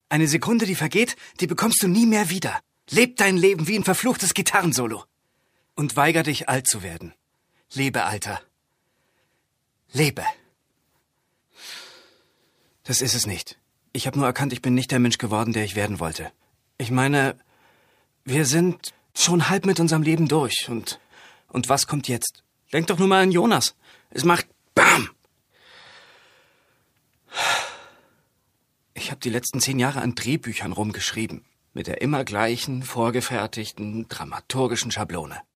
Eine Sekunde, die vergeht, die bekommst du nie mehr wieder. Leb dein Leben wie ein verfluchtes Gitarrensolo. Und weiger dich, alt zu werden. Lebe, Alter. Lebe. Das ist es nicht. Ich habe nur erkannt, ich bin nicht der Mensch geworden, der ich werden wollte. Ich meine, wir sind schon halb mit unserem Leben durch. Und was kommt jetzt? Denk doch nur mal an Jonas. Es macht BAM! Ich habe die letzten 10 Jahre an Drehbüchern rumgeschrieben. Mit der immer gleichen, vorgefertigten, dramaturgischen Schablone.